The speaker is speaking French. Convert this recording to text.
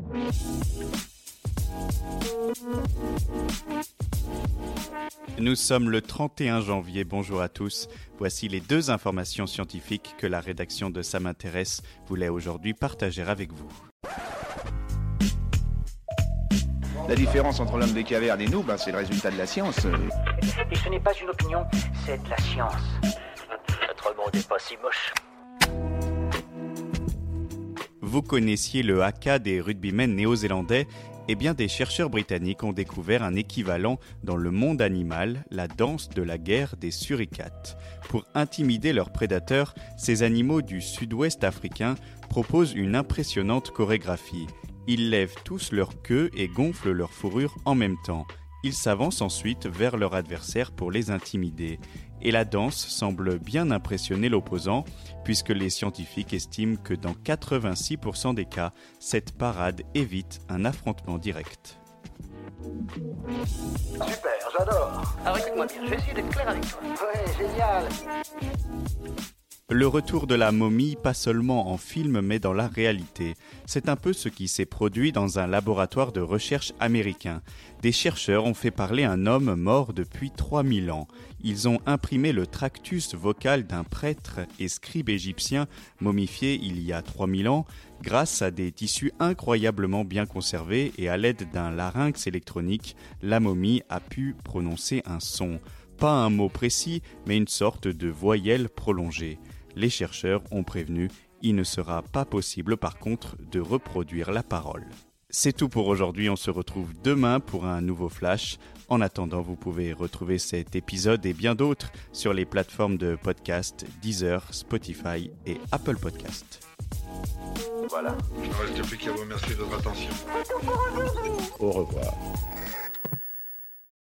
Nous sommes le 31 janvier, bonjour à tous. Voici les 2 informations scientifiques que la rédaction de Ça m'intéresse voulait aujourd'hui partager avec vous. La différence entre l'homme des cavernes et nous, c'est le résultat de la science. Et ce n'est pas une opinion, c'est de la science. Notre monde n'est pas si moche. Vous connaissiez le haka des rugbymen néo-zélandais ? Eh bien, des chercheurs britanniques ont découvert un équivalent dans le monde animal, la danse de la guerre des suricates. Pour intimider leurs prédateurs, ces animaux du sud-ouest africain proposent une impressionnante chorégraphie. Ils lèvent tous leur queue et gonflent leur fourrure en même temps. Ils s'avancent ensuite vers leur adversaire pour les intimider. Et la danse semble bien impressionner l'opposant, puisque les scientifiques estiment que dans 86% des cas, cette parade évite un affrontement direct. Super, j'adore. Alors écoute-moi bien, je vais essayer d'être clair avec toi. Ouais, génial. Le retour de la momie, pas seulement en film, mais dans la réalité. C'est un peu ce qui s'est produit dans un laboratoire de recherche américain. Des chercheurs ont fait parler un homme mort depuis 3000 ans. Ils ont imprimé le tractus vocal d'un prêtre et scribe égyptien momifié il y a 3000 ans grâce à des tissus incroyablement bien conservés et à l'aide d'un larynx électronique, la momie a pu prononcer un son. Pas un mot précis, mais une sorte de voyelle prolongée. Les chercheurs ont prévenu, il ne sera pas possible par contre de reproduire la parole. C'est tout pour aujourd'hui, on se retrouve demain pour un nouveau flash. En attendant, vous pouvez retrouver cet épisode et bien d'autres sur les plateformes de podcast Deezer, Spotify et Apple Podcast. Voilà. Il ne reste plus qu'à vous remercier de votre attention. Au revoir.